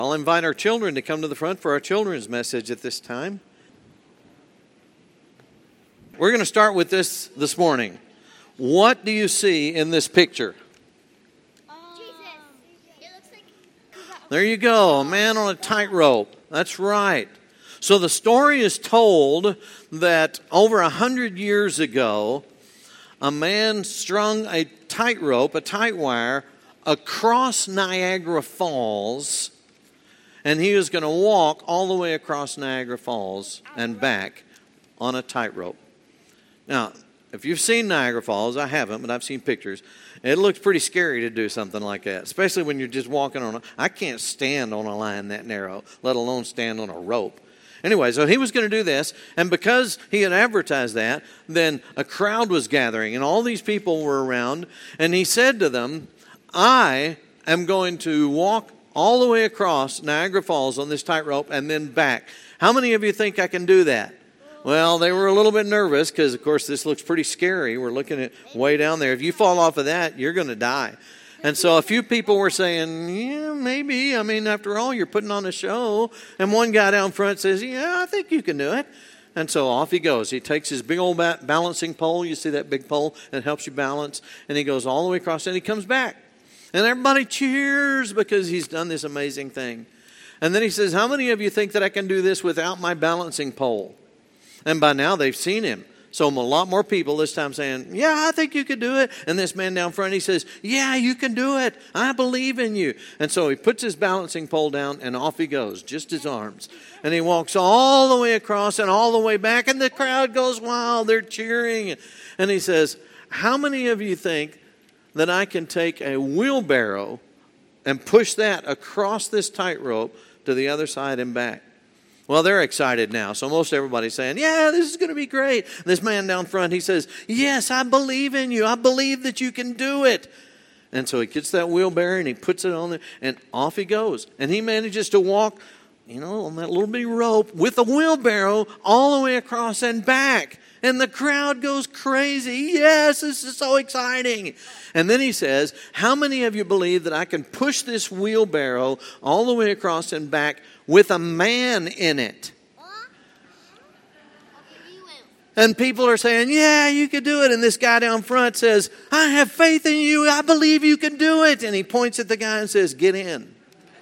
I'll invite our children to come to the front for our children's message at this time. We're going to start with this morning. What do you see in this picture? Jesus. It looks like... There you go, a man on a tightrope. That's right. So the story is told that over 100 years ago, a man strung a tightrope, a tight wire, across Niagara Falls, and he was going to walk all the way across Niagara Falls and back on a tightrope. Now, if you've seen Niagara Falls, I haven't, but I've seen pictures. It looks pretty scary to do something like that, especially when you're just walking on I can't stand on a line that narrow, let alone stand on a rope. Anyway, so he was going to do this, and because he had advertised that, then a crowd was gathering, and all these people were around, and he said to them, I am going to walk all the way across Niagara Falls on this tightrope and then back. How many of you think I can do that? Well, they were a little bit nervous because, of course, this looks pretty scary. We're looking at way down there. If you fall off of that, you're going to die. And so a few people were saying, yeah, maybe. I mean, after all, you're putting on a show. And one guy down front says, yeah, I think you can do it. And so off he goes. He takes his big old balancing pole. You see that big pole that helps you balance. And he goes all the way across and he comes back. And everybody cheers because he's done this amazing thing. And then he says, how many of you think that I can do this without my balancing pole? And by now they've seen him. So a lot more people this time saying, yeah, I think you could do it. And this man down front, he says, yeah, you can do it. I believe in you. And so he puts his balancing pole down and off he goes, just his arms. And he walks all the way across and all the way back. And the crowd goes wild. They're cheering. And he says, how many of you think that I can take a wheelbarrow and push that across this tightrope to the other side and back? Well, they're excited now. So most everybody's saying, yeah, this is going to be great. This man down front, he says, yes, I believe in you. I believe that you can do it. And so he gets that wheelbarrow and he puts it on there and off he goes. And he manages to walk, on that little bitty rope with a wheelbarrow all the way across and back. And the crowd goes crazy. Yes, this is so exciting. And then he says, how many of you believe that I can push this wheelbarrow all the way across and back with a man in it? And people are saying, yeah, you could do it. And this guy down front says, I have faith in you. I believe you can do it. And he points at the guy and says, get in.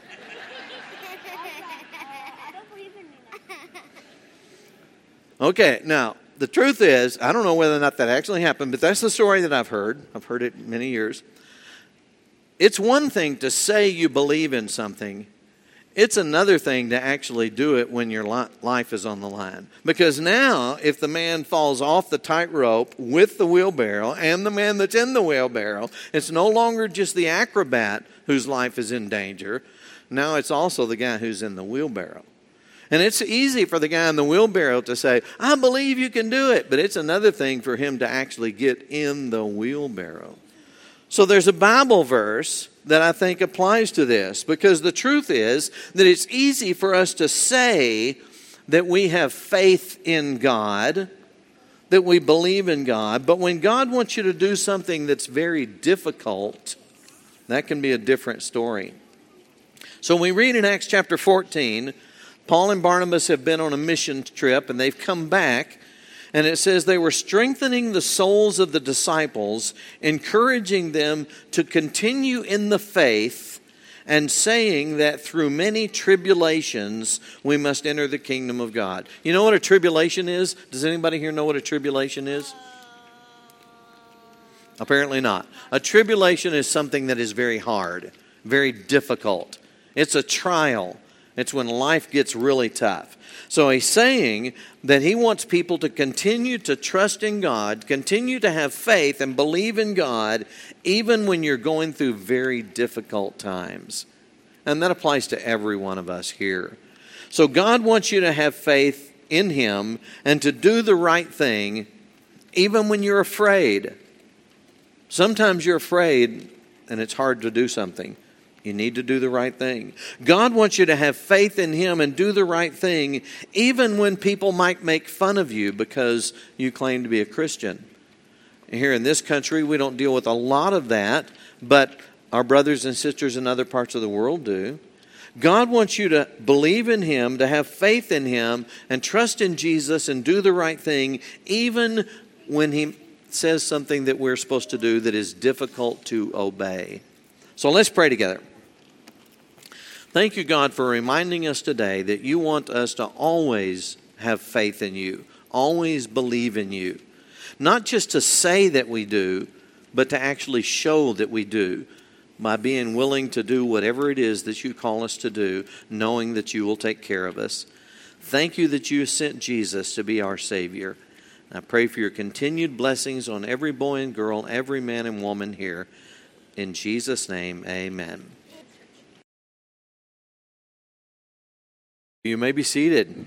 Okay, now, the truth is, I don't know whether or not that actually happened, but that's the story that I've heard. I've heard it many years. It's one thing to say you believe in something. It's another thing to actually do it when your life is on the line. Because now, if the man falls off the tightrope with the wheelbarrow and the man that's in the wheelbarrow, it's no longer just the acrobat whose life is in danger. Now it's also the guy who's in the wheelbarrow. And it's easy for the guy in the wheelbarrow to say, I believe you can do it. But it's another thing for him to actually get in the wheelbarrow. So there's a Bible verse that I think applies to this. Because the truth is that it's easy for us to say that we have faith in God, that we believe in God. But when God wants you to do something that's very difficult, that can be a different story. So we read in Acts chapter 14, Paul and Barnabas have been on a mission trip and they've come back. And it says they were strengthening the souls of the disciples, encouraging them to continue in the faith and saying that through many tribulations we must enter the kingdom of God. You know what a tribulation is? Does anybody here know what a tribulation is? Apparently not. A tribulation is something that is very hard, very difficult. It's a trial. It's when life gets really tough. So he's saying that he wants people to continue to trust in God, continue to have faith and believe in God, even when you're going through very difficult times. And that applies to every one of us here. So God wants you to have faith in Him and to do the right thing, even when you're afraid. Sometimes you're afraid and it's hard to do something. You need to do the right thing. God wants you to have faith in Him and do the right thing, even when people might make fun of you because you claim to be a Christian. Here in this country, we don't deal with a lot of that, but our brothers and sisters in other parts of the world do. God wants you to believe in Him, to have faith in Him, and trust in Jesus and do the right thing, even when He says something that we're supposed to do that is difficult to obey. So let's pray together. Thank you, God, for reminding us today that you want us to always have faith in you, always believe in you. Not just to say that we do, but to actually show that we do by being willing to do whatever it is that you call us to do, knowing that you will take care of us. Thank you that you sent Jesus to be our Savior. I pray for your continued blessings on every boy and girl, every man and woman here. In Jesus' name, amen. You may be seated.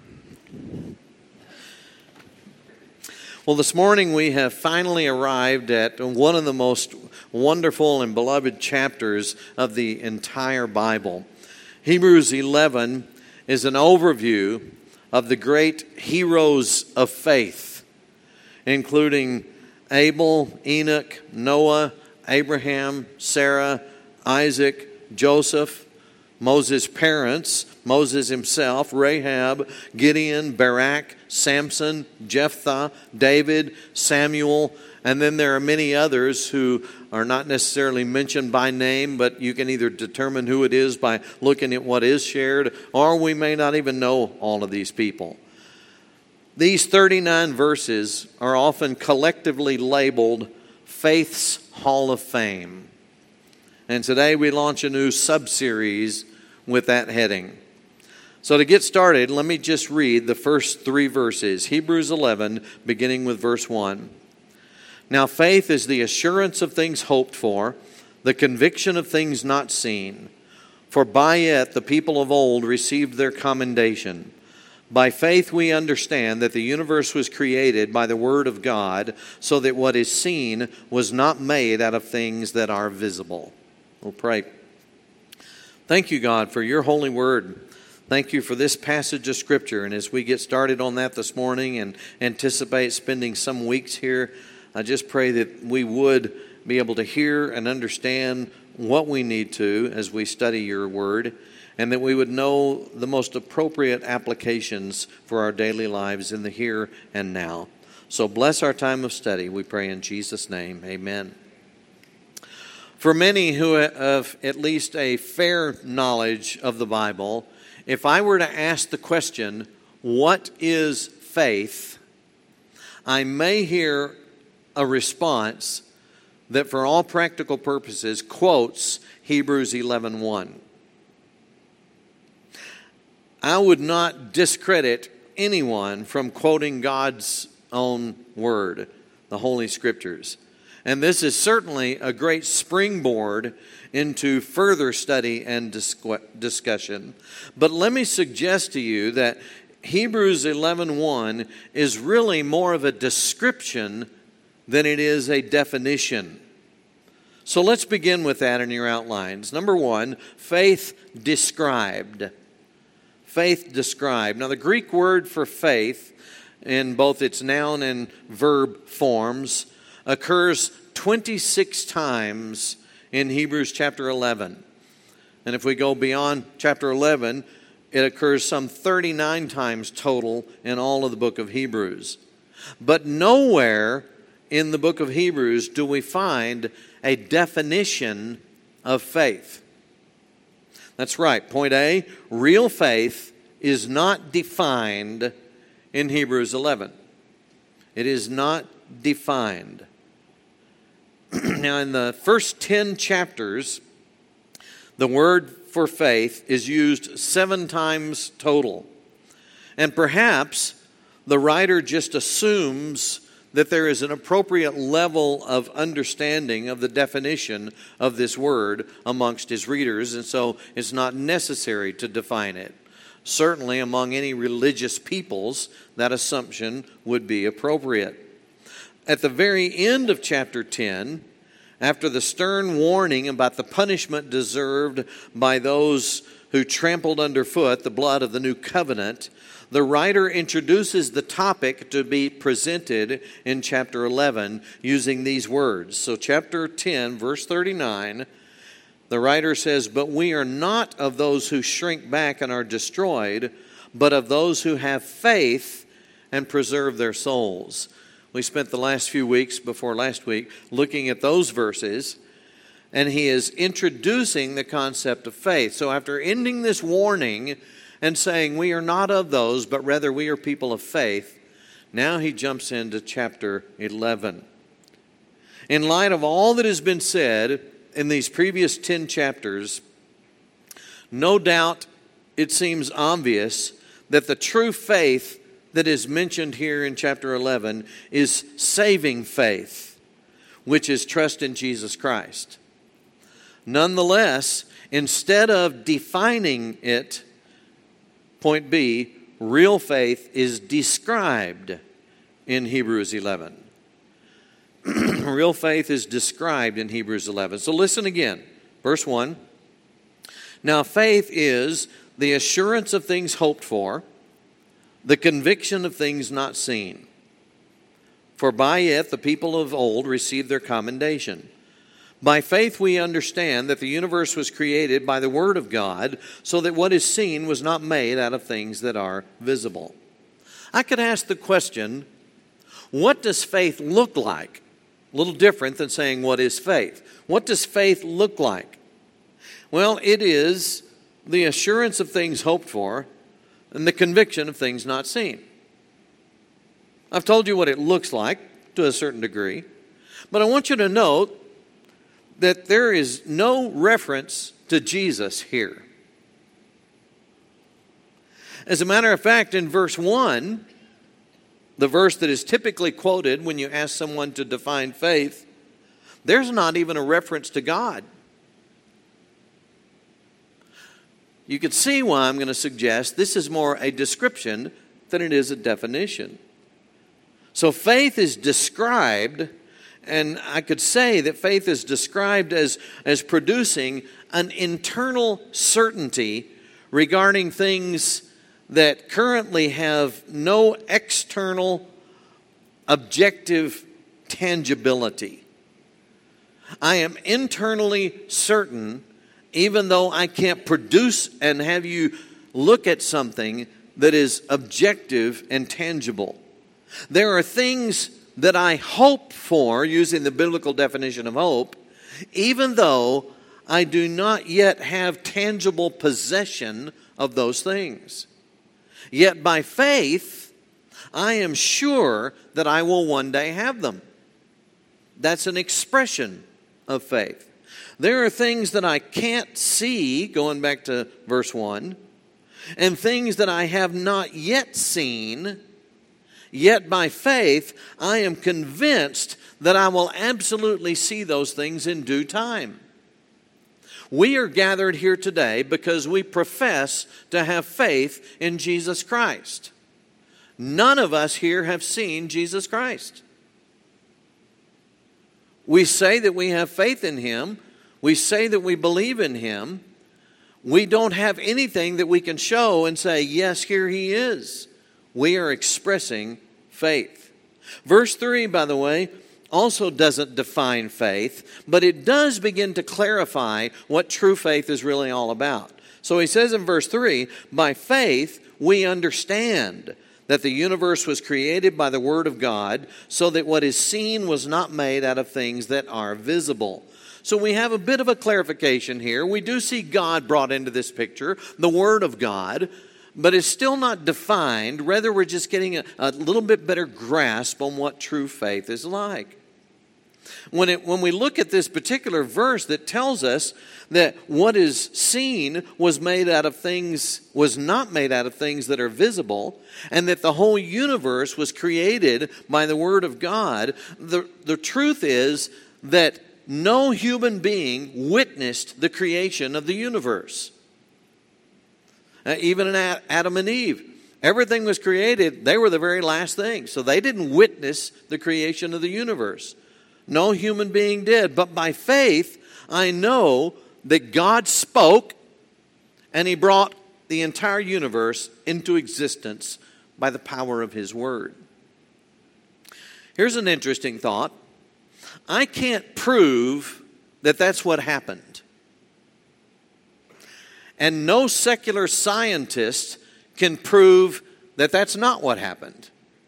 Well, this morning we have finally arrived at one of the most wonderful and beloved chapters of the entire Bible. Hebrews 11 is an overview of the great heroes of faith, including Abel, Enoch, Noah, Abraham, Sarah, Isaac, Joseph, Moses' parents, Moses himself, Rahab, Gideon, Barak, Samson, Jephthah, David, Samuel, and then there are many others who are not necessarily mentioned by name, but you can either determine who it is by looking at what is shared, or we may not even know all of these people. These 39 verses are often collectively labeled Faith's Hall of Fame. And today we launch a new sub-series with that heading. So to get started, let me just read the first 3 verses. Hebrews 11, beginning with verse 1. Now faith is the assurance of things hoped for, the conviction of things not seen. For by it the people of old received their commendation. By faith we understand that the universe was created by the word of God, so that what is seen was not made out of things that are visible. We'll pray. Thank you, God, for your holy word. Thank you for this passage of Scripture. And as we get started on that this morning and anticipate spending some weeks here, I just pray that we would be able to hear and understand what we need to as we study your word, and that we would know the most appropriate applications for our daily lives in the here and now. So bless our time of study, we pray in Jesus' name. Amen. For many who have at least a fair knowledge of the Bible, if I were to ask the question, what is faith? I may hear a response that for all practical purposes quotes Hebrews 11:1. I would not discredit anyone from quoting God's own word, the Holy Scriptures. And this is certainly a great springboard into further study and discussion. But let me suggest to you that Hebrews 11:1 is really more of a description than it is a definition. So let's begin with that in your outlines. Number 1, faith described. Faith described. Now the Greek word for faith, in both its noun and verb forms, occurs 26 times in Hebrews chapter 11. And if we go beyond chapter 11, it occurs some 39 times total in all of the book of Hebrews. But nowhere in the book of Hebrews do we find a definition of faith. That's right. Point A, real faith is not defined in Hebrews 11. It is not defined. Now, in the first 10 chapters, the word for faith is used 7 times total. And perhaps the writer just assumes that there is an appropriate level of understanding of the definition of this word amongst his readers, and so it's not necessary to define it. Certainly, among any religious peoples, that assumption would be appropriate. At the very end of chapter 10, after the stern warning about the punishment deserved by those who trampled underfoot the blood of the new covenant, the writer introduces the topic to be presented in chapter 11 using these words. So chapter 10, verse 39, the writer says, "But we are not of those who shrink back and are destroyed, but of those who have faith and preserve their souls." We spent the last few weeks before last week looking at those verses, and he is introducing the concept of faith. So after ending this warning and saying we are not of those, but rather we are people of faith, now he jumps into chapter 11. In light of all that has been said in these previous 10 chapters, no doubt it seems obvious that the true faith that is mentioned here in chapter 11 is saving faith, which is trust in Jesus Christ. Nonetheless, instead of defining it, point B, real faith is described in Hebrews 11. Real faith is described in Hebrews 11. So listen again. Verse 1. Now faith is the assurance of things hoped for, the conviction of things not seen. For by it the people of old received their commendation. By faith we understand that the universe was created by the word of God, so that what is seen was not made out of things that are visible. I could ask the question, what does faith look like? A little different than saying what is faith. What does faith look like? Well, it is the assurance of things hoped for and the conviction of things not seen. I've told you what it looks like to a certain degree, but I want you to note that there is no reference to Jesus here. As a matter of fact, in verse 1, the verse that is typically quoted when you ask someone to define faith, there's not even a reference to God. You can see why I'm going to suggest this is more a description than it is a definition. So faith is described, and I could say that faith is described as producing an internal certainty regarding things that currently have no external objective tangibility. I am internally certain, even though I can't produce and have you look at something that is objective and tangible. There are things that I hope for, using the biblical definition of hope, even though I do not yet have tangible possession of those things. Yet by faith, I am sure that I will one day have them. That's an expression of faith. There are things that I can't see, going back to verse 1, and things that I have not yet seen, yet by faith I am convinced that I will absolutely see those things in due time. We are gathered here today because we profess to have faith in Jesus Christ. None of us here have seen Jesus Christ. We say that we have faith in Him. We say that we believe in Him. We don't have anything that we can show and say, yes, here He is. We are expressing faith. Verse 3, by the way, also doesn't define faith, but it does begin to clarify what true faith is really all about. So he says in verse 3, by faith we understand that the universe was created by the word of God, so that what is seen was not made out of things that are visible. So we have a bit of a clarification here. We do see God brought into this picture, the Word of God, but it's still not defined. Rather, we're just getting a little bit better grasp on what true faith is like. When we look at this particular verse that tells us that what is seen was not made out of things that are visible, and that the whole universe was created by the Word of God, the truth is that no human being witnessed the creation of the universe. Even in Adam and Eve, everything was created. They were the very last thing. So they didn't witness the creation of the universe. No human being did. But by faith, I know that God spoke and He brought the entire universe into existence by the power of His Word. Here's an interesting thought. I can't prove that that's what happened. And no secular scientist can prove that that's not what happened.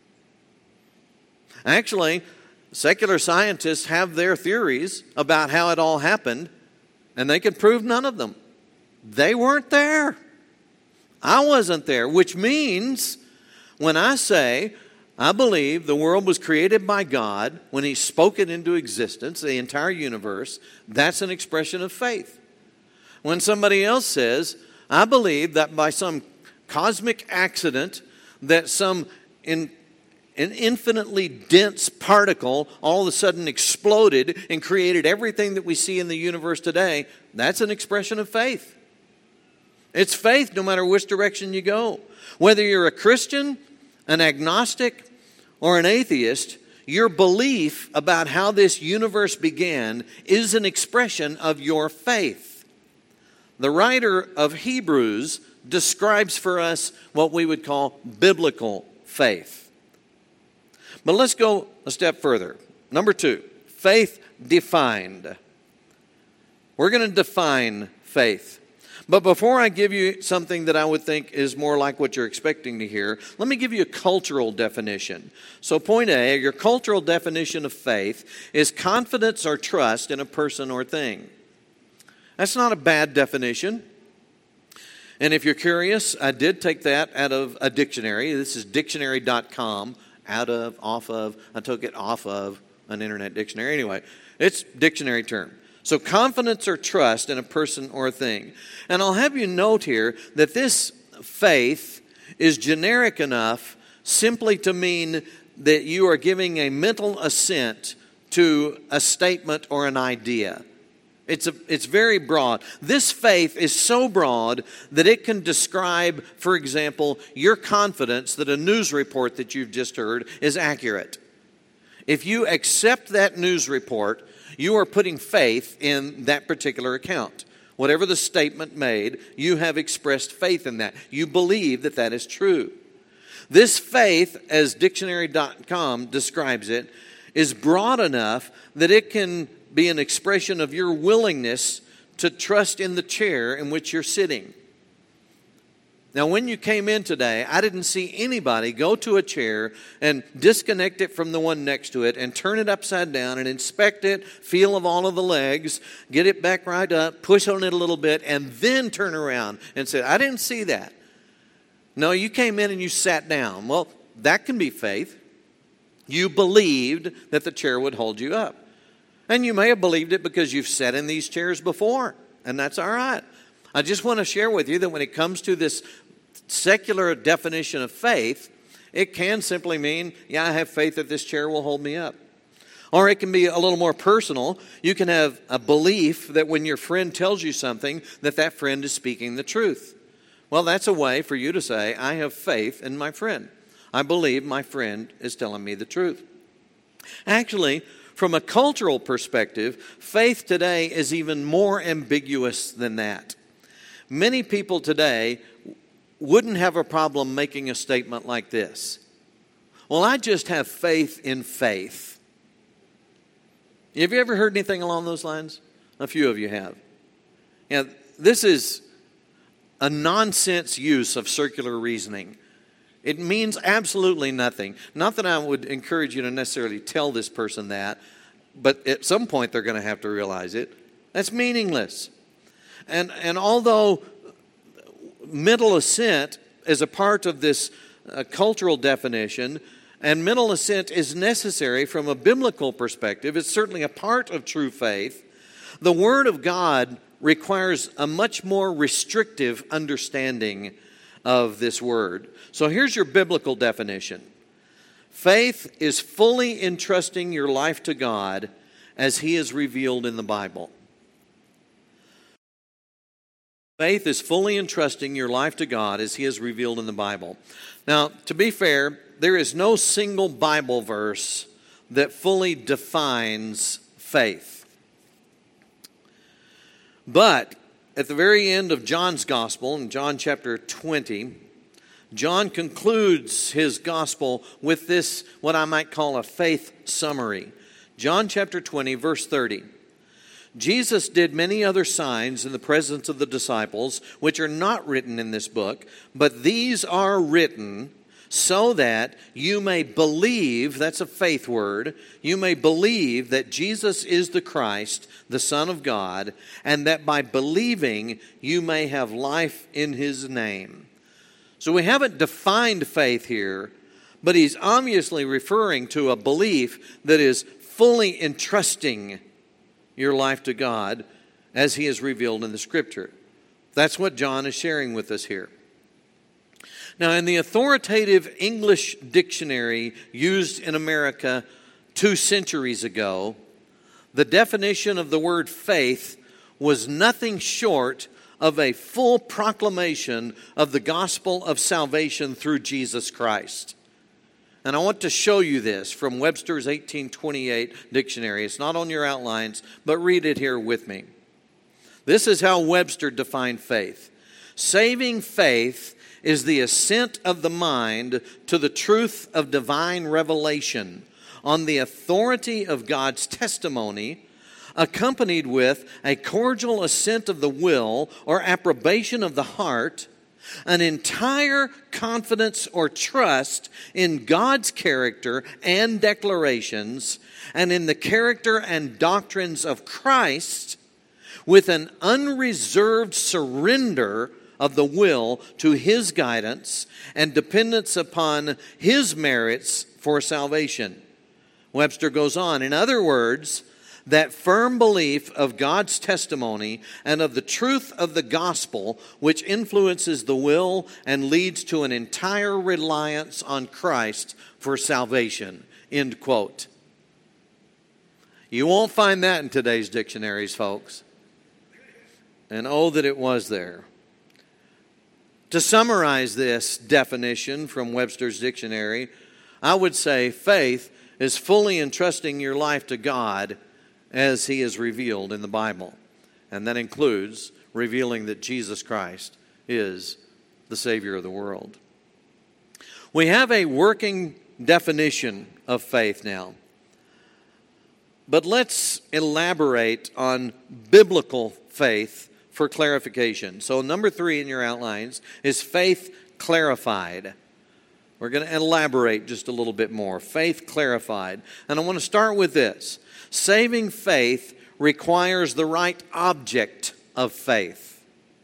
Actually, secular scientists have their theories about how it all happened, and they can prove none of them. They weren't there. I wasn't there, which means when I say I believe the world was created by God when He spoke it into existence, the entire universe, that's an expression of faith. When somebody else says, I believe that by some cosmic accident, that some an infinitely dense particle all of a sudden exploded and created everything that we see in the universe today, that's an expression of faith. It's faith no matter which direction you go. Whether you're a Christian, an agnostic, or an atheist, your belief about how this universe began is an expression of your faith. The writer of Hebrews describes for us what we would call biblical faith. But let's go a step further. Number 2, faith defined. We're going to define faith. But before I give you something that I would think is more like what you're expecting to hear, let me give you a cultural definition. So point A, your cultural definition of faith is confidence or trust in a person or thing. That's not a bad definition. And if you're curious, I did take that out of a dictionary. This is dictionary.com, I took it off of an internet dictionary. Anyway, it's dictionary term. So confidence or trust in a person or a thing. And I'll have you note here that this faith is generic enough simply to mean that you are giving a mental assent to a statement or an idea. It's very broad. This faith is so broad that it can describe, for example, your confidence that a news report that you've just heard is accurate. If you accept that news report, you are putting faith in that particular account. Whatever the statement made, you have expressed faith in that. You believe that that is true. This faith, as dictionary.com describes it, is broad enough that it can be an expression of your willingness to trust in the chair in which you're sitting. Now, when you came in today, I didn't see anybody go to a chair and disconnect it from the one next to it and turn it upside down and inspect it, feel of all of the legs, get it back right up, push on it a little bit, and then turn around and say, I didn't see that. No, you came in and you sat down. Well, that can be faith. You believed that the chair would hold you up. And you may have believed it because you've sat in these chairs before, and that's all right. I just want to share with you that when it comes to this secular definition of faith, it can simply mean, yeah, I have faith that this chair will hold me up. Or it can be a little more personal. You can have a belief that when your friend tells you something, that friend is speaking the truth. Well, that's a way for you to say, I have faith in my friend. I believe my friend is telling me the truth. Actually, from a cultural perspective, faith today is even more ambiguous than that. Many people today wouldn't have a problem making a statement like this. Well, I just have faith in faith. Have you ever heard anything along those lines? A few of you have. This is a nonsense use of circular reasoning. It means absolutely nothing. Not that I would encourage you to necessarily tell this person that, but at some point they're going to have to realize it. That's meaningless. And although mental assent is a part of this cultural definition, and mental assent is necessary from a biblical perspective, it's certainly a part of true faith, the Word of God requires a much more restrictive understanding of this word. So here's your biblical definition. Faith is fully entrusting your life to God as He is revealed in the Bible. Faith is fully entrusting your life to God as He is revealed in the Bible. Now, to be fair, there is no single Bible verse that fully defines faith. But at the very end of John's Gospel, in John chapter 20, John concludes his Gospel with this, what I might call a faith summary. John chapter 20, verse 30. Jesus did many other signs in the presence of the disciples, which are not written in this book, but these are written so that you may believe, that's a faith word, you may believe that Jesus is the Christ, the Son of God, and that by believing you may have life in His name. So we haven't defined faith here, but he's obviously referring to a belief that is fully entrusting your life to God as He is revealed in the Scripture. That's what John is sharing with us here. Now, in the authoritative English dictionary used in America 2 centuries ago, the definition of the word faith was nothing short of a full proclamation of the gospel of salvation through Jesus Christ. And I want to show you this from Webster's 1828 dictionary. It's not on your outlines, but read it here with me. This is how Webster defined faith. Saving faith is the assent of the mind to the truth of divine revelation on the authority of God's testimony, accompanied with a cordial assent of the will or approbation of the heart, an entire confidence or trust in God's character and declarations, and in the character and doctrines of Christ, with an unreserved surrender of the will to His guidance and dependence upon His merits for salvation. Webster goes on, in other words, that firm belief of God's testimony and of the truth of the gospel which influences the will and leads to an entire reliance on Christ for salvation. End quote. You won't find that in today's dictionaries, folks. And oh, that it was there. To summarize this definition from Webster's dictionary, I would say faith is fully entrusting your life to God as He is revealed in the Bible. And that includes revealing that Jesus Christ is the Savior of the world. We have a working definition of faith now. But let's elaborate on biblical faith for clarification. So number 3 in your outlines is faith clarified. We're going to elaborate just a little bit more. Faith clarified. And I want to start with this. Saving faith requires the right object of faith.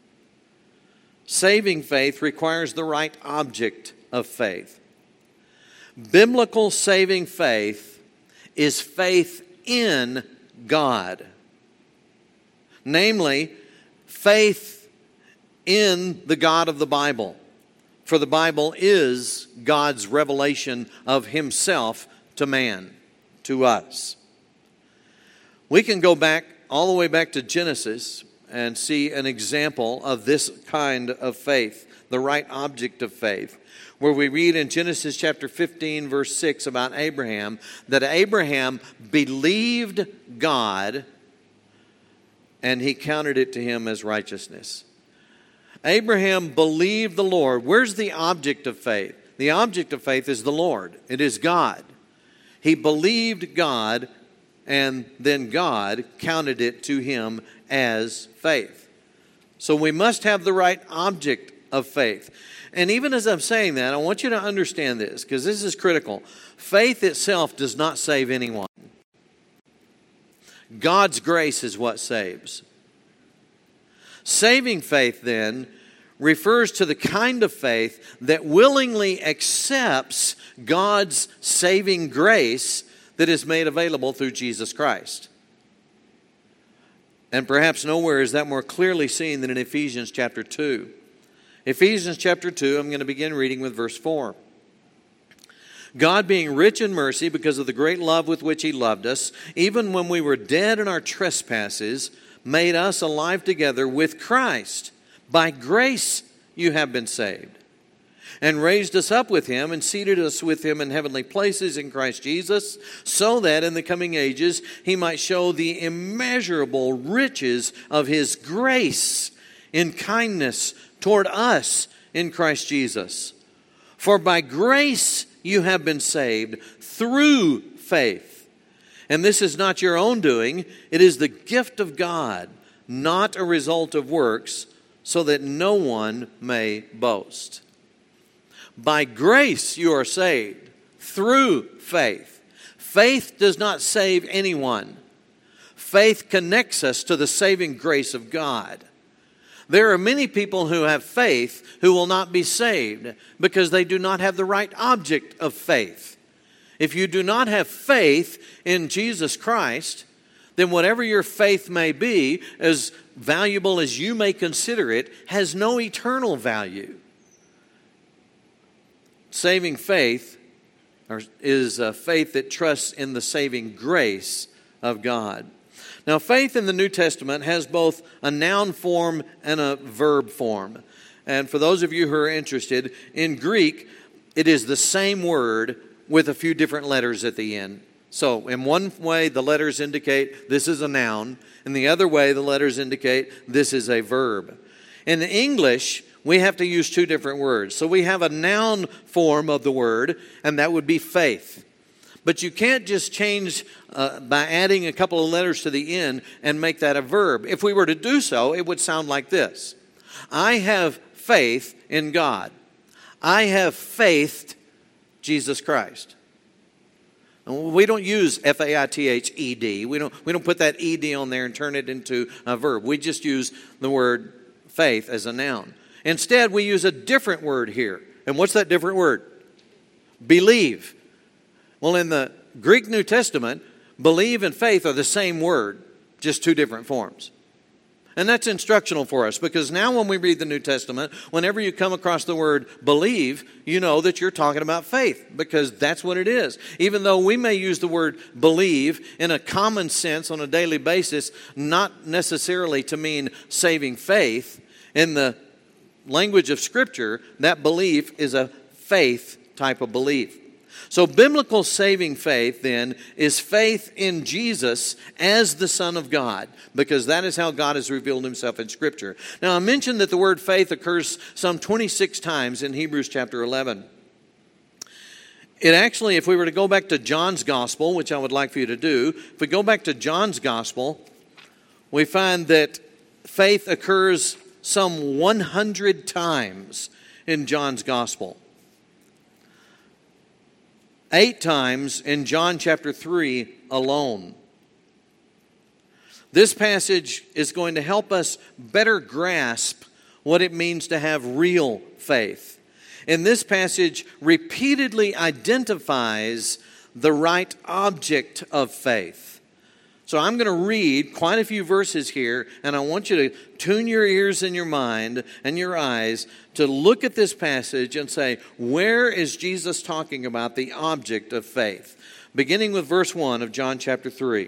Saving faith requires the right object of faith. Biblical saving faith is faith in God. Namely, faith in the God of the Bible. For the Bible is God's revelation of Himself to man, to us. We can go back all the way back to Genesis and see an example of this kind of faith, the right object of faith, where we read in Genesis chapter 15, verse 6 about Abraham, that Abraham believed God and He counted it to him as righteousness. Abraham believed the Lord. Where's the object of faith? The object of faith is the Lord. It is God. He believed God, and then God counted it to him as faith. So we must have the right object of faith. And even as I'm saying that, I want you to understand this, because this is critical. Faith itself does not save anyone. God's grace is what saves. Saving faith, then, refers to the kind of faith that willingly accepts God's saving grace that is made available through Jesus Christ. And perhaps nowhere is that more clearly seen than in Ephesians chapter 2. Ephesians chapter 2, I'm going to begin reading with verse 4. God, being rich in mercy because of the great love with which He loved us, even when we were dead in our trespasses, made us alive together with Christ. By grace you have been saved. And raised us up with Him and seated us with Him in heavenly places in Christ Jesus, so that in the coming ages He might show the immeasurable riches of His grace in kindness toward us in Christ Jesus. For by grace you have been saved through faith. And this is not your own doing. It is the gift of God, not a result of works, so that no one may boast. By grace you are saved, through faith. Faith does not save anyone. Faith connects us to the saving grace of God. There are many people who have faith who will not be saved because they do not have the right object of faith. If you do not have faith in Jesus Christ, then whatever your faith may be, as valuable as you may consider it, has no eternal value. Saving faith is a faith that trusts in the saving grace of God. Now, faith in the New Testament has both a noun form and a verb form. And for those of you who are interested, in Greek, it is the same word with a few different letters at the end. So, in one way, the letters indicate this is a noun. In the other way, the letters indicate this is a verb. In English, we have to use two different words. So we have a noun form of the word, and that would be faith. But you can't just change by adding a couple of letters to the end and make that a verb. If we were to do so, it would sound like this. I have faith in God. I have faithed Jesus Christ. And we don't use F-A-I-T-H-E-D. We don't put that E-D on there and turn it into a verb. We just use the word faith as a noun. Instead, we use a different word here. And what's that different word? Believe. Well, in the Greek New Testament, believe and faith are the same word, just two different forms. And that's instructional for us, because now when we read the New Testament, whenever you come across the word believe, you know that you're talking about faith, because that's what it is. Even though we may use the word believe in a common sense on a daily basis, not necessarily to mean saving faith, in the language of Scripture, that belief is a faith type of belief. So biblical saving faith, then, is faith in Jesus as the Son of God, because that is how God has revealed himself in Scripture. Now, I mentioned that the word faith occurs some 26 times in Hebrews chapter 11. It actually, if we were to go back to John's Gospel, which I would like for you to do, if we go back to John's Gospel, we find that faith occurs some 100 times in John's Gospel. 8 times in John chapter 3 alone. This passage is going to help us better grasp what it means to have real faith. And this passage repeatedly identifies the right object of faith. So I'm going to read quite a few verses here, and I want you to tune your ears and your mind and your eyes to look at this passage and say, where is Jesus talking about the object of faith? Beginning with verse 1 of John chapter 3.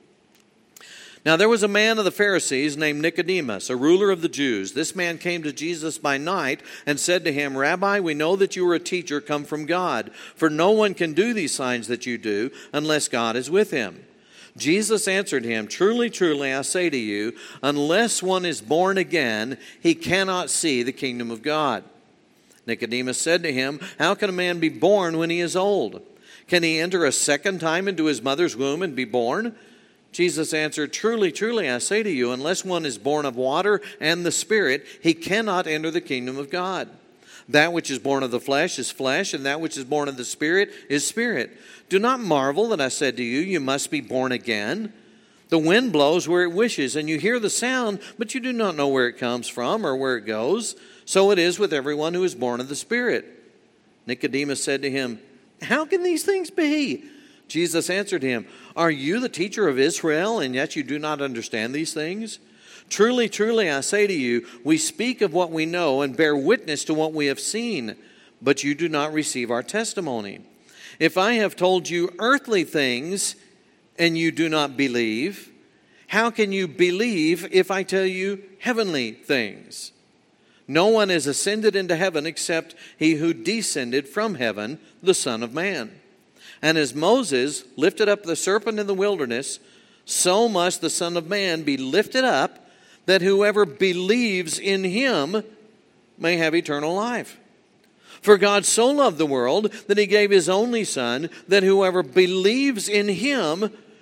Now there was a man of the Pharisees named Nicodemus, a ruler of the Jews. This man came to Jesus by night and said to him, Rabbi, we know that you are a teacher come from God, for no one can do these signs that you do unless God is with him. Jesus answered him, Truly, truly, I say to you, unless one is born again, he cannot see the kingdom of God. Nicodemus said to him, How can a man be born when he is old? Can he enter a second time into his mother's womb and be born? Jesus answered, Truly, truly, I say to you, unless one is born of water and the Spirit, he cannot enter the kingdom of God. That which is born of the flesh is flesh, and that which is born of the Spirit is spirit. Do not marvel that I said to you, you must be born again. The wind blows where it wishes, and you hear the sound, but you do not know where it comes from or where it goes. So it is with everyone who is born of the Spirit. Nicodemus said to him, How can these things be? Jesus answered him, Are you the teacher of Israel, and yet you do not understand these things? Truly, truly, I say to you, we speak of what we know and bear witness to what we have seen, but you do not receive our testimony. If I have told you earthly things and you do not believe, how can you believe if I tell you heavenly things? No one has ascended into heaven except he who descended from heaven, the Son of Man. And as Moses lifted up the serpent in the wilderness, so must the Son of Man be lifted up, that whoever believes in him may have eternal life. For God so loved the world that he gave his only Son, that whoever believes in him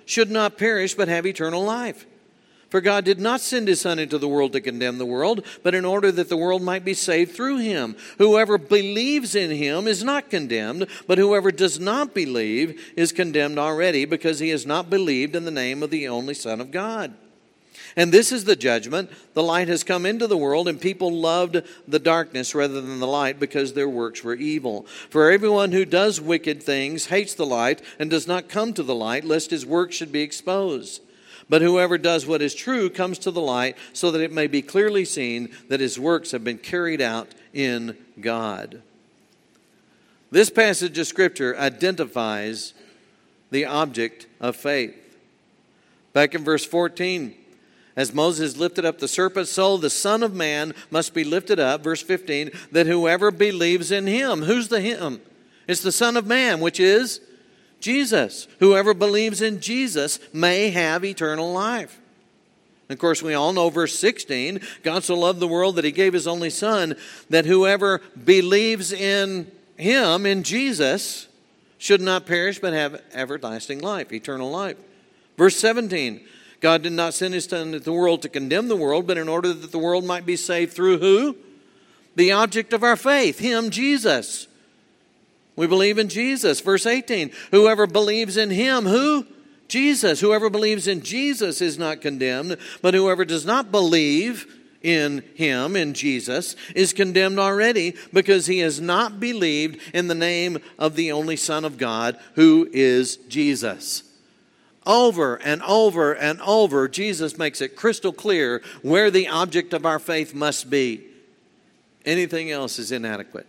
should not perish but have eternal life. For God did not send his Son into the world to condemn the world, but in order that the world might be saved through him. Whoever believes in him is not condemned, but whoever does not believe is condemned already, because he has not believed in the name of the only Son of God. And this is the judgment: the light has come into the world, and people loved the darkness rather than the light, because their works were evil. For everyone who does wicked things hates the light and does not come to the light, lest his works should be exposed. But whoever does what is true comes to the light, so that it may be clearly seen that his works have been carried out in God. This passage of Scripture identifies the object of faith. Back in verse 14, as Moses lifted up the serpent, so the Son of Man must be lifted up, verse 15, that whoever believes in him. Who's the him? It's the Son of Man, which is Jesus. Whoever believes in Jesus may have eternal life. Of course, we all know verse 16, God so loved the world that he gave his only Son, that whoever believes in him, in Jesus, should not perish but have everlasting life, eternal life. Verse 17, God did not send his Son into the world to condemn the world, but in order that the world might be saved through who? The object of our faith, him, Jesus. We believe in Jesus. Verse 18, whoever believes in him, who? Jesus. Whoever believes in Jesus is not condemned, but whoever does not believe in him, in Jesus, is condemned already, because he has not believed in the name of the only Son of God, who is Jesus. Over and over and over, Jesus makes it crystal clear where the object of our faith must be. Anything else is inadequate.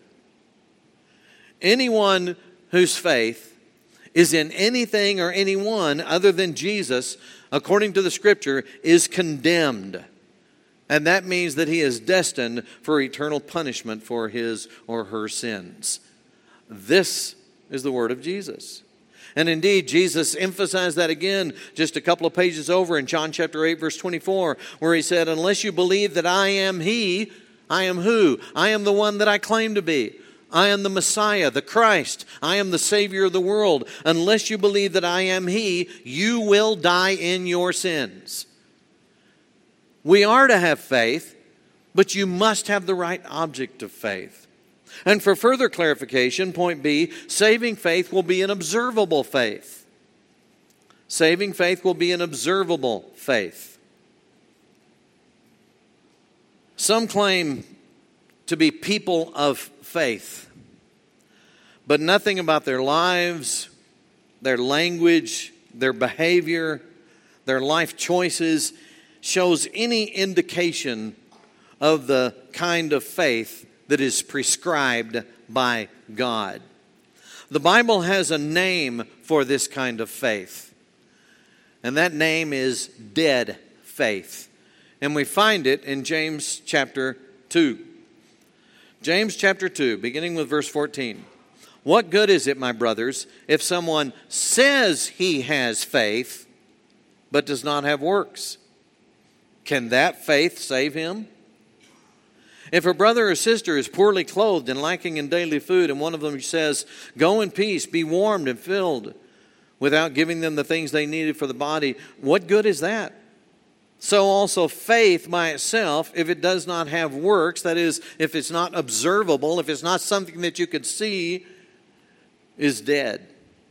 Anyone whose faith is in anything or anyone other than Jesus, according to the Scripture, is condemned. And that means that he is destined for eternal punishment for his or her sins. This is the word of Jesus. And indeed, Jesus emphasized that again just a couple of pages over in John chapter 8, verse 24, where he said, unless you believe that I am he, I am who? I am the one that I claim to be. I am the Messiah, the Christ. I am the Savior of the world. Unless you believe that I am he, you will die in your sins. We are to have faith, but you must have the right object of faith. And for further clarification, point B, saving faith will be an observable faith. Saving faith will be an observable faith. Some claim to be people of faith, but nothing about their lives, their language, their behavior, their life choices shows any indication of the kind of faith that is prescribed by God. The Bible has a name for this kind of faith, and that name is dead faith. And we find it in James chapter 2. James chapter 2, beginning with verse 14. What good is it, my brothers, if someone says he has faith, but does not have works? Can that faith save him? If a brother or sister is poorly clothed and lacking in daily food, and one of them says, go in peace, be warmed and filled, without giving them the things they needed for the body, what good is that? So also faith by itself, if it does not have works, that is, if it's not observable, if it's not something that you could see, is dead.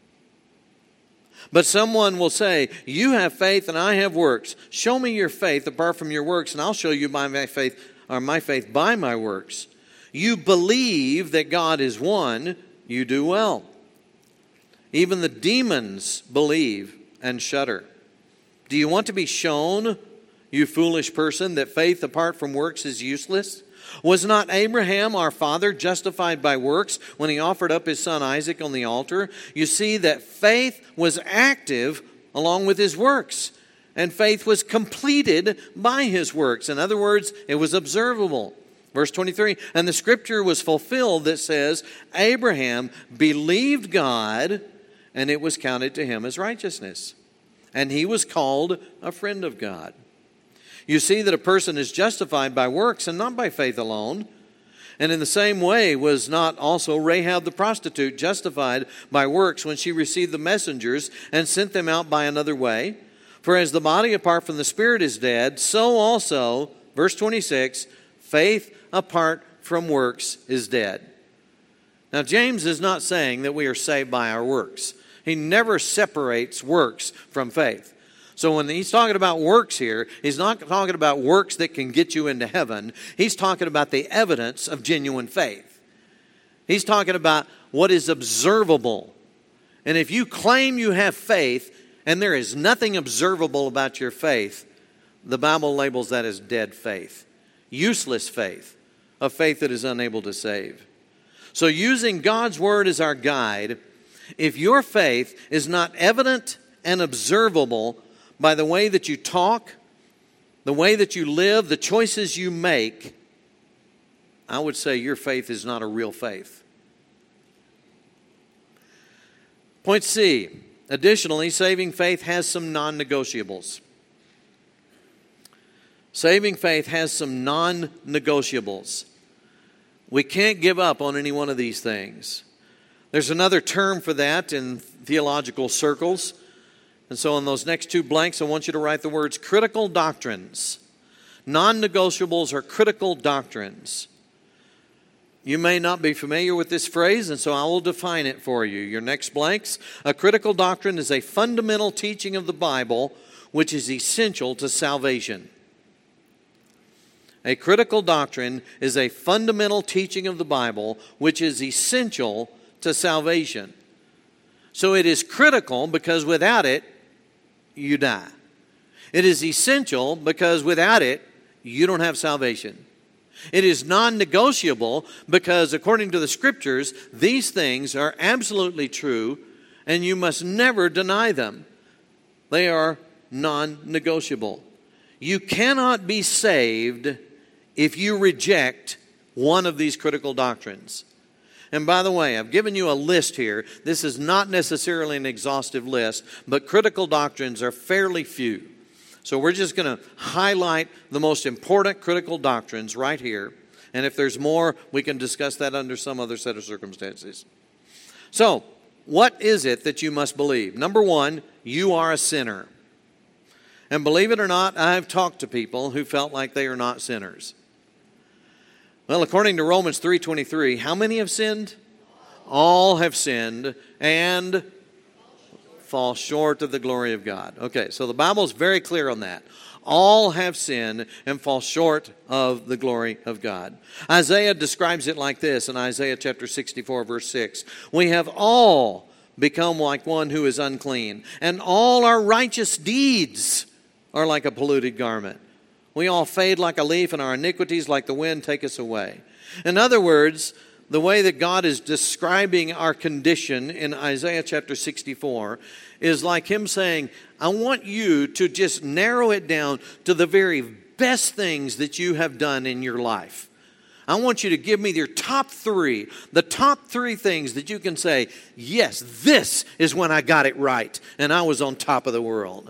But someone will say, you have faith and I have works. Show me your faith apart from your works, and I'll show you my faith by my works. You believe that God is one, you do well. Even the demons believe and shudder. Do you want to be shown, you foolish person, that faith apart from works is useless? Was not Abraham, our father, justified by works when he offered up his son Isaac on the altar? You see that faith was active along with his works, and faith was completed by his works. In other words, it was observable. Verse 23, and the scripture was fulfilled that says, Abraham believed God, and it was counted to him as righteousness. And he was called a friend of God. You see that a person is justified by works and not by faith alone. And in the same way was not also Rahab the prostitute justified by works when she received the messengers and sent them out by another way? For as the body apart from the spirit is dead, so also, verse 26, faith apart from works is dead. Now, James is not saying that we are saved by our works. He never separates works from faith. So when he's talking about works here, he's not talking about works that can get you into heaven. He's talking about the evidence of genuine faith. He's talking about what is observable. And if you claim you have faith and there is nothing observable about your faith, the Bible labels that as dead faith, useless faith, a faith that is unable to save. So using God's word as our guide, if your faith is not evident and observable by the way that you talk, the way that you live, the choices you make, I would say your faith is not a real faith. Point C. Additionally, saving faith has some non-negotiables. Saving faith has some non-negotiables. We can't give up on any one of these things. There's another term for that in theological circles. And so in those next two blanks, I want you to write the words critical doctrines. Non-negotiables are critical doctrines. You may not be familiar with this phrase, and so I will define it for you. Your next blanks. A critical doctrine is a fundamental teaching of the Bible which is essential to salvation. A critical doctrine is a fundamental teaching of the Bible which is essential to salvation. So it is critical because without it, you die. It is essential because without it, you don't have salvation. It is non-negotiable because according to the Scriptures, these things are absolutely true and you must never deny them. They are non-negotiable. You cannot be saved if you reject one of these critical doctrines. And by the way, I've given you a list here. This is not necessarily an exhaustive list, but critical doctrines are fairly few. So we're just going to highlight the most important critical doctrines right here. And if there's more, we can discuss that under some other set of circumstances. So, what is it that you must believe? Number one, you are a sinner. And believe it or not, I've talked to people who felt like they are not sinners. Well, according to Romans 3:23, how many have sinned? All have sinned and fall short of the glory of God. Okay, so the Bible is very clear on that. All have sinned and fall short of the glory of God. Isaiah describes it like this in Isaiah chapter 64, verse 6. We have all become like one who is unclean, and all our righteous deeds are like a polluted garment. We all fade like a leaf, and our iniquities like the wind take us away. In other words, the way that God is describing our condition in Isaiah chapter 64 is like Him saying, I want you to just narrow it down to the very best things that you have done in your life. I want you to give me your top three, the top three things that you can say, yes, this is when I got it right, and I was on top of the world.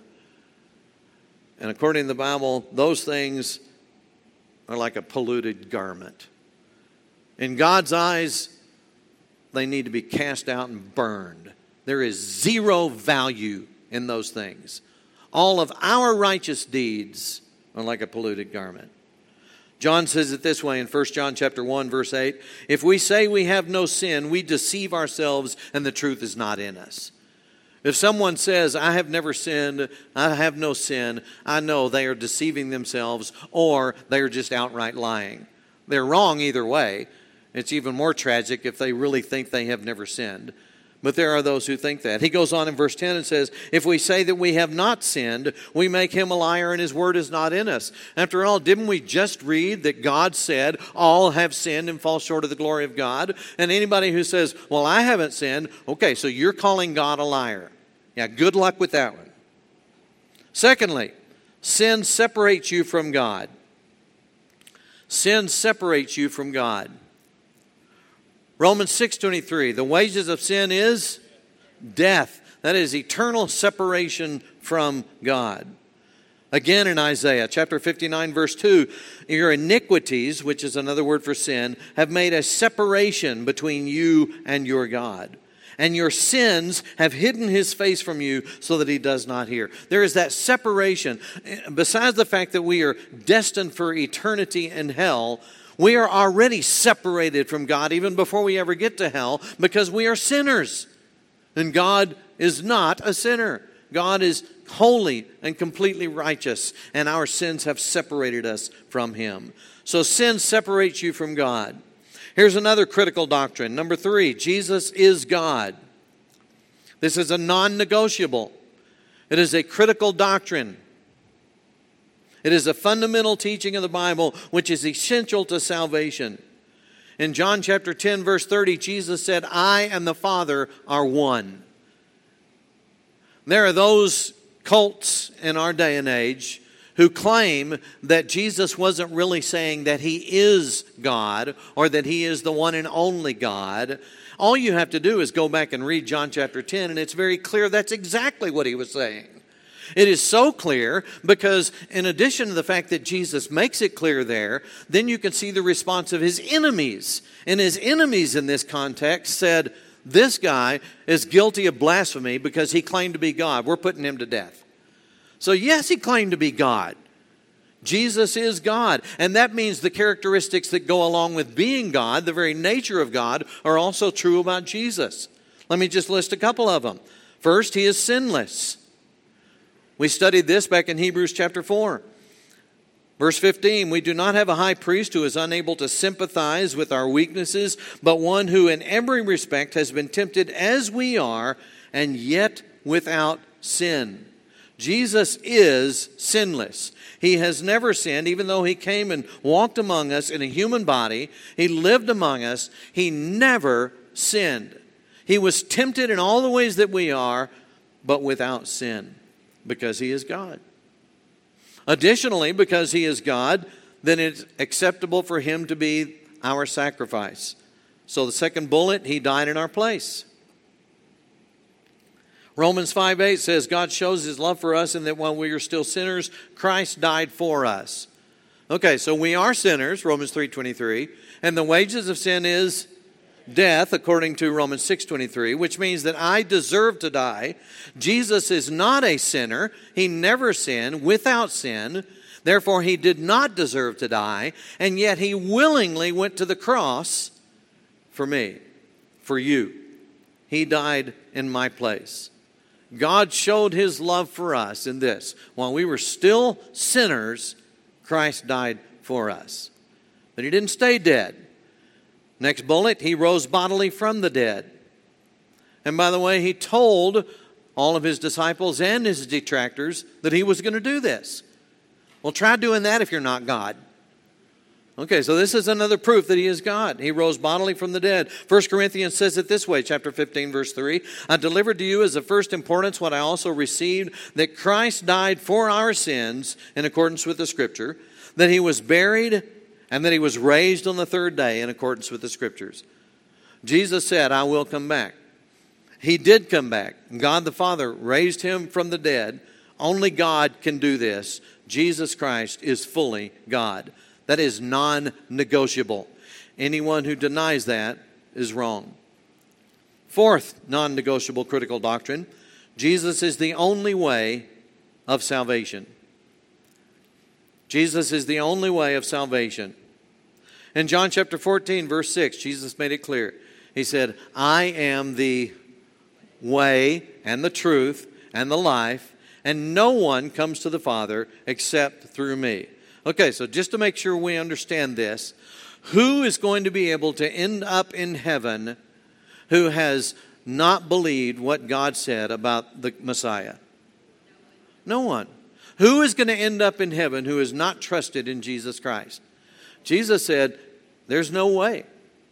And according to the Bible, those things are like a polluted garment. In God's eyes, they need to be cast out and burned. There is zero value in those things. All of our righteous deeds are like a polluted garment. John says it this way in 1 John chapter 1, verse 8. If we say we have no sin, we deceive ourselves and the truth is not in us. If someone says, I have never sinned, I have no sin, I know they are deceiving themselves or they are just outright lying. They're wrong either way. It's even more tragic if they really think they have never sinned. But there are those who think that. He goes on in verse 10 and says, if we say that we have not sinned, we make him a liar and his word is not in us. After all, didn't we just read that God said all have sinned and fall short of the glory of God? And anybody who says, well, I haven't sinned, okay, so you're calling God a liar. Yeah, good luck with that one. Secondly, sin separates you from God. Sin separates you from God. Romans 6:23, the wages of sin is death. That is eternal separation from God. Again in Isaiah chapter 59 verse 2, your iniquities, which is another word for sin, have made a separation between you and your God. And your sins have hidden his face from you so that he does not hear. There is that separation. Besides the fact that we are destined for eternity in hell, we are already separated from God even before we ever get to hell because we are sinners. And God is not a sinner. God is holy and completely righteous, and our sins have separated us from him. So sin separates you from God. Here's another critical doctrine. Number 3, Jesus is God. This is a non-negotiable. It is a critical doctrine. It is a fundamental teaching of the Bible which is essential to salvation. In John chapter 10 verse 30, Jesus said, I and the Father are one. There are those cults in our day and age who claim that Jesus wasn't really saying that he is God or that he is the one and only God. All you have to do is go back and read John chapter 10, and it's very clear that's exactly what he was saying. It is so clear because in addition to the fact that Jesus makes it clear there, then you can see the response of his enemies. And his enemies in this context said, this guy is guilty of blasphemy because he claimed to be God. We're putting him to death. So yes, he claimed to be God. Jesus is God. And that means the characteristics that go along with being God, the very nature of God, are also true about Jesus. Let me just list a couple of them. First, he is sinless. We studied this back in Hebrews chapter 4. Verse 15, we do not have a high priest who is unable to sympathize with our weaknesses, but one who in every respect has been tempted as we are, and yet without sin. Jesus is sinless. He has never sinned, even though he came and walked among us in a human body. He lived among us. He never sinned. He was tempted in all the ways that we are, but without sin, because he is God. Additionally, because he is God, then it's acceptable for him to be our sacrifice. So the second bullet, he died in our place. Romans 5:8 says, God shows his love for us in that while we are still sinners, Christ died for us. Okay, so we are sinners, Romans 3:23, and the wages of sin is death, according to Romans 6:23, which means that I deserve to die. Jesus is not a sinner. He never sinned, without sin. Therefore, he did not deserve to die, and yet he willingly went to the cross for me, for you. He died in my place. God showed his love for us in this. While we were still sinners, Christ died for us. But he didn't stay dead. Next bullet, he rose bodily from the dead. And by the way, he told all of his disciples and his detractors that he was going to do this. Well, try doing that if you're not God. Okay, so this is another proof that he is God. He rose bodily from the dead. 1 Corinthians says it this way, chapter 15, verse 3. I delivered to you as of first importance what I also received, that Christ died for our sins in accordance with the Scripture, that he was buried, and that he was raised on the third day in accordance with the Scriptures. Jesus said, I will come back. He did come back. God the Father raised him from the dead. Only God can do this. Jesus Christ is fully God. That is non-negotiable. Anyone who denies that is wrong. Fourth non-negotiable critical doctrine, Jesus is the only way of salvation. Jesus is the only way of salvation. In John chapter 14, verse 6, Jesus made it clear. He said, I am the way and the truth and the life, and no one comes to the Father except through me. Okay, so just to make sure we understand this, who is going to be able to end up in heaven who has not believed what God said about the Messiah? No one. Who is going to end up in heaven who has not trusted in Jesus Christ? Jesus said, there's no way.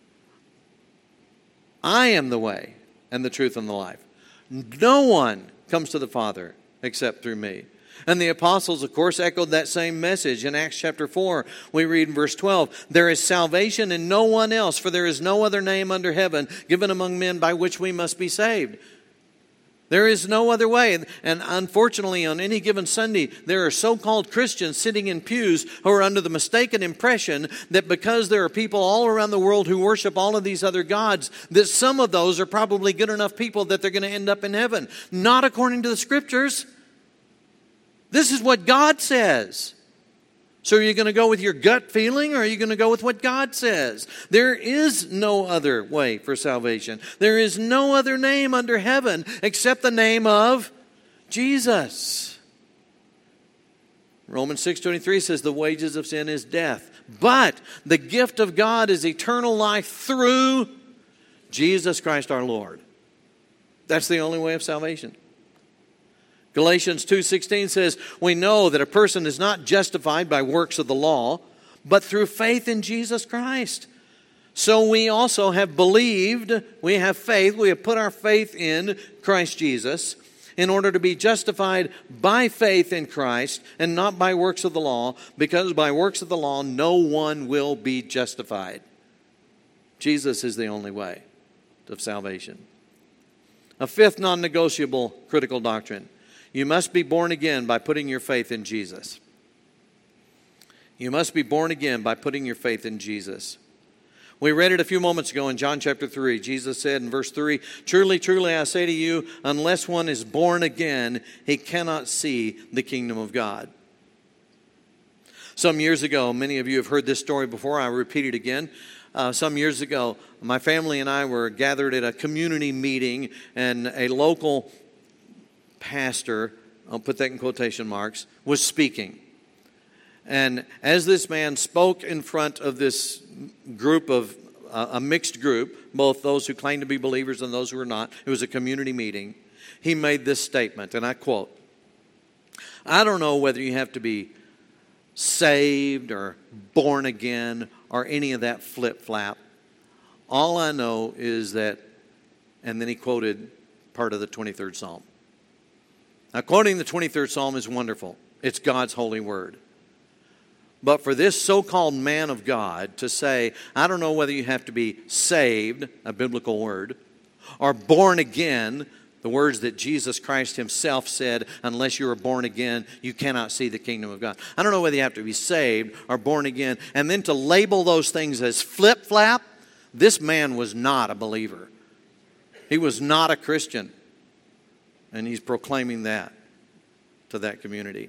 I am the way and the truth and the life. No one comes to the Father except through me. And the apostles, of course, echoed that same message. In Acts chapter 4, we read in verse 12, there is salvation in no one else, for there is no other name under heaven given among men by which we must be saved. There is no other way. And unfortunately, on any given Sunday, there are so-called Christians sitting in pews who are under the mistaken impression that because there are people all around the world who worship all of these other gods, that some of those are probably good enough people that they're going to end up in heaven. Not according to the Scriptures. This is what God says. So are you going to go with your gut feeling, or are you going to go with what God says? There is no other way for salvation. There is no other name under heaven except the name of Jesus. Romans 6:23 says the wages of sin is death. But the gift of God is eternal life through Jesus Christ our Lord. That's the only way of salvation. Galatians 2:16 says, we know that a person is not justified by works of the law, but through faith in Jesus Christ. So we also have believed, we have faith, we have put our faith in Christ Jesus in order to be justified by faith in Christ and not by works of the law, because by works of the law no one will be justified. Jesus is the only way of salvation. A fifth non-negotiable critical doctrine. You must be born again by putting your faith in Jesus. You must be born again by putting your faith in Jesus. We read it a few moments ago in John chapter 3. Jesus said in verse 3, truly, truly, I say to you, unless one is born again, he cannot see the kingdom of God. Some years ago, many of you have heard this story before. I repeat it again. Some years ago, my family and I were gathered at a community meeting, and a local pastor, I'll put that in quotation marks, was speaking. And as this man spoke in front of this group of, a mixed group, both those who claimed to be believers and those who were not, it was a community meeting, he made this statement, and I quote, I don't know whether you have to be saved or born again or any of that flip-flap. All I know is that, and then he quoted part of the 23rd Psalm. Now, quoting the 23rd Psalm is wonderful. It's God's holy word. But for this so-called man of God to say, I don't know whether you have to be saved, a biblical word, or born again, the words that Jesus Christ himself said, unless you are born again, you cannot see the kingdom of God. I don't know whether you have to be saved or born again. And then to label those things as flip-flap, this man was not a believer. He was not a Christian. And he's proclaiming that to that community.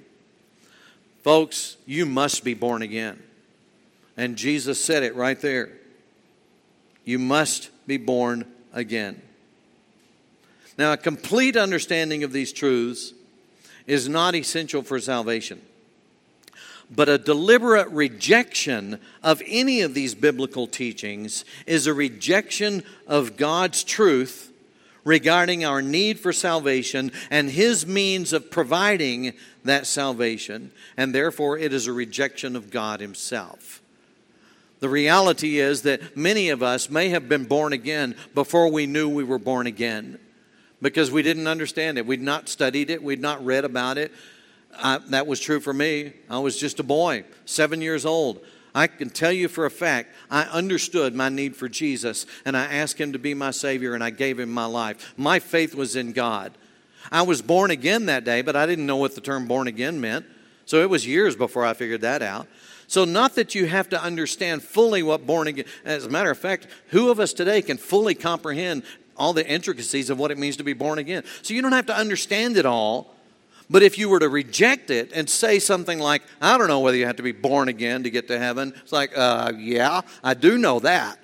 Folks, you must be born again. And Jesus said it right there. You must be born again. Now, a complete understanding of these truths is not essential for salvation. But a deliberate rejection of any of these biblical teachings is a rejection of God's truth regarding our need for salvation and His means of providing that salvation, and therefore it is a rejection of God Himself. The reality is that many of us may have been born again before we knew we were born again, because we didn't understand it. We'd not studied it. We'd not read about it. That was true for me. I was just a boy, 7 years old. I can tell you for a fact, I understood my need for Jesus, and I asked Him to be my Savior, and I gave Him my life. My faith was in God. I was born again that day, but I didn't know what the term born again meant. So it was years before I figured that out. So not that you have to understand fully what born again, as a matter of fact, who of us today can fully comprehend all the intricacies of what it means to be born again? So you don't have to understand it all. But if you were to reject it and say something like, I don't know whether you have to be born again to get to heaven. It's like, yeah, I do know that.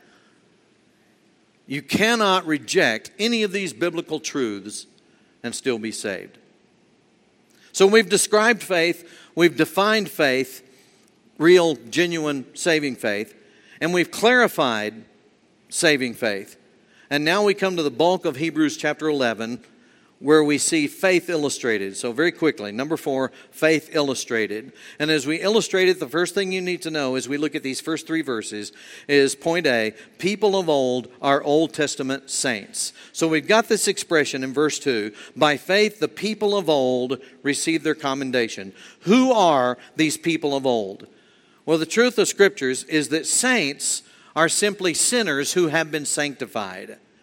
You cannot reject any of these biblical truths and still be saved. So we've described faith, we've defined faith, real, genuine, saving faith, and we've clarified saving faith. And now we come to the bulk of Hebrews chapter 11, where we see faith illustrated. So very quickly, number 4, faith illustrated. And as we illustrate it, the first thing you need to know as we look at these first 3 verses is point A, people of old are Old Testament saints. So we've got this expression in verse 2, by faith the people of old received their commendation. Who are these people of old? Well, the truth of Scriptures is that saints are simply sinners who have been sanctified.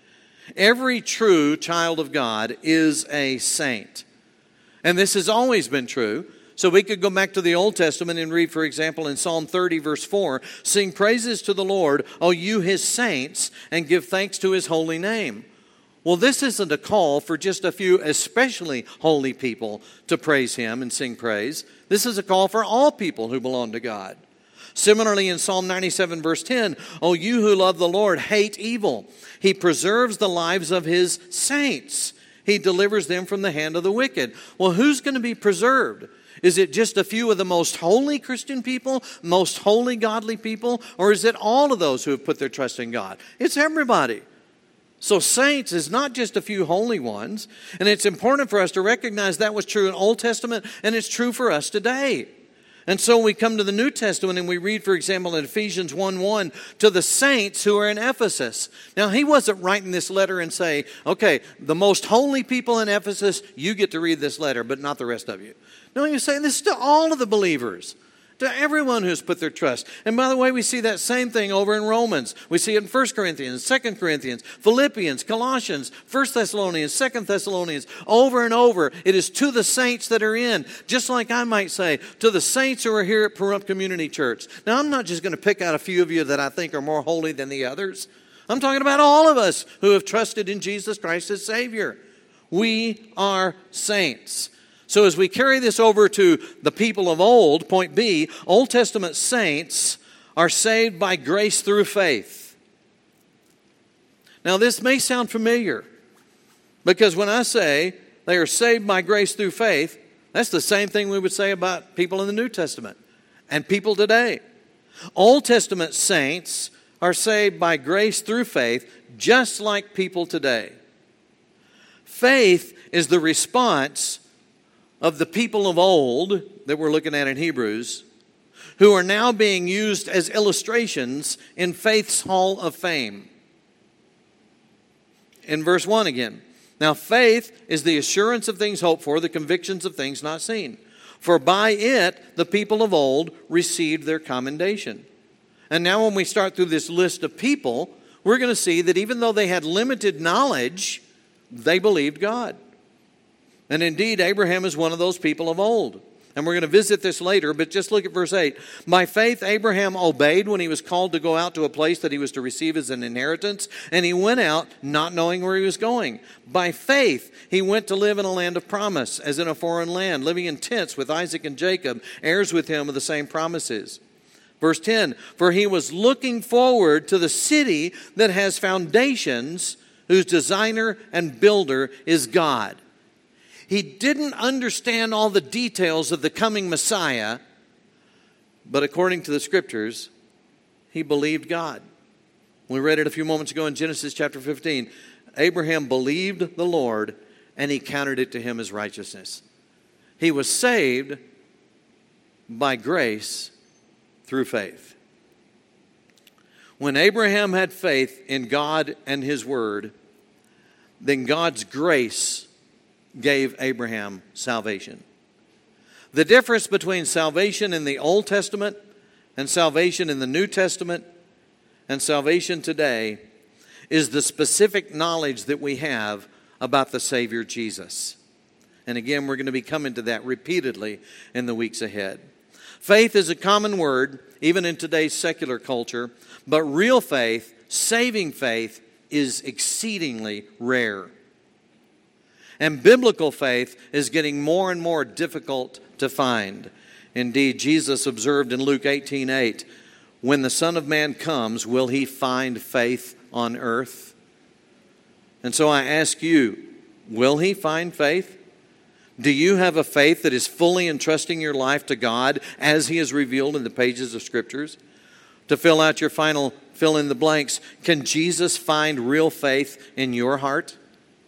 Every true child of God is a saint. And this has always been true. So we could go back to the Old Testament and read, for example, in Psalm 30, verse 4, "Sing praises to the Lord, O you his saints, and give thanks to his holy name." Well, this isn't a call for just a few especially holy people to praise him and sing praise. This is a call for all people who belong to God. Similarly, in Psalm 97, verse 10, "O you who love the Lord, hate evil. He preserves the lives of his saints. He delivers them from the hand of the wicked." Well, who's going to be preserved? Is it just a few of the most holy Christian people, most holy godly people, or is it all of those who have put their trust in God? It's everybody. So saints is not just a few holy ones, and it's important for us to recognize that was true in Old Testament, and it's true for us today. And so we come to the New Testament and we read, for example, in Ephesians 1:1, "To the saints who are in Ephesus." Now, he wasn't writing this letter and say, okay, the most holy people in Ephesus, you get to read this letter, but not the rest of you. No, he's saying this is to all of the believers, to everyone who's put their trust. And by the way, we see that same thing over in Romans. We see it in 1 Corinthians, 2 Corinthians, Philippians, Colossians, 1 Thessalonians, 2 Thessalonians, over and over. It is to the saints that are in, just like I might say, to the saints who are here at Pahrump Community Church. Now, I'm not just going to pick out a few of you that I think are more holy than the others. I'm talking about all of us who have trusted in Jesus Christ as Savior. We are saints. So as we carry this over to the people of old, point B, Old Testament saints are saved by grace through faith. Now this may sound familiar, because when I say they are saved by grace through faith, that's the same thing we would say about people in the New Testament and people today. Old Testament saints are saved by grace through faith, just like people today. Faith is the response of the people of old that we're looking at in Hebrews, who are now being used as illustrations in faith's hall of fame. In verse 1 again, "Now faith is the assurance of things hoped for, the convictions of things not seen. For by it the people of old received their commendation." And now when we start through this list of people, we're going to see that even though they had limited knowledge, they believed God. And indeed, Abraham is one of those people of old. And we're going to visit this later, but just look at verse 8. "By faith, Abraham obeyed when he was called to go out to a place that he was to receive as an inheritance. And he went out not knowing where he was going. By faith, he went to live in a land of promise, as in a foreign land, living in tents with Isaac and Jacob, heirs with him of the same promises." Verse 10, "For he was looking forward to the city that has foundations, whose designer and builder is God." He didn't understand all the details of the coming Messiah, but according to the Scriptures, he believed God. We read it a few moments ago in Genesis chapter 15. Abraham believed the Lord, and he counted it to him as righteousness. He was saved by grace through faith. When Abraham had faith in God and his word, then God's grace gave Abraham salvation. The difference between salvation in the Old Testament and salvation in the New Testament and salvation today is the specific knowledge that we have about the Savior Jesus. And again, we're going to be coming to that repeatedly in the weeks ahead. Faith is a common word, even in today's secular culture, but real faith, saving faith, is exceedingly rare. And biblical faith is getting more and more difficult to find. Indeed, Jesus observed in Luke 18:8, "When the Son of Man comes, will he find faith on earth?" And so I ask you, will he find faith? Do you have a faith that is fully entrusting your life to God as he is revealed in the pages of Scriptures? To fill out your final fill in the blanks, can Jesus find real faith in your heart?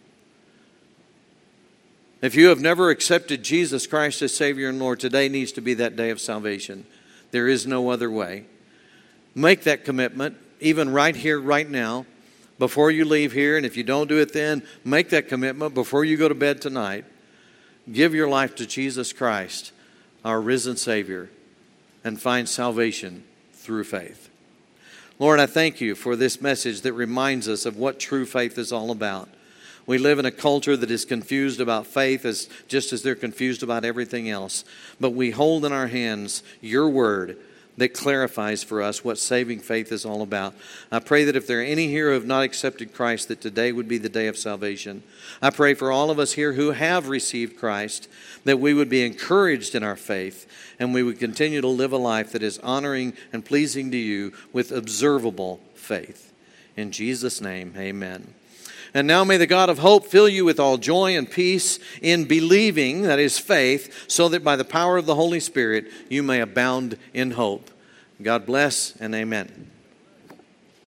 If you have never accepted Jesus Christ as Savior and Lord, today needs to be that day of salvation. There is no other way. Make that commitment, even right here, right now, before you leave here. And if you don't do it then, make that commitment before you go to bed tonight. Give your life to Jesus Christ, our risen Savior, and find salvation through faith. Lord, I thank you for this message that reminds us of what true faith is all about. We live in a culture that is confused about faith just as they're confused about everything else. But we hold in our hands your word that clarifies for us what saving faith is all about. I pray that if there are any here who have not accepted Christ, that today would be the day of salvation. I pray for all of us here who have received Christ, that we would be encouraged in our faith and we would continue to live a life that is honoring and pleasing to you with observable faith. In Jesus' name, amen. And now may the God of hope fill you with all joy and peace in believing, that is faith, so that by the power of the Holy Spirit you may abound in hope. God bless and amen.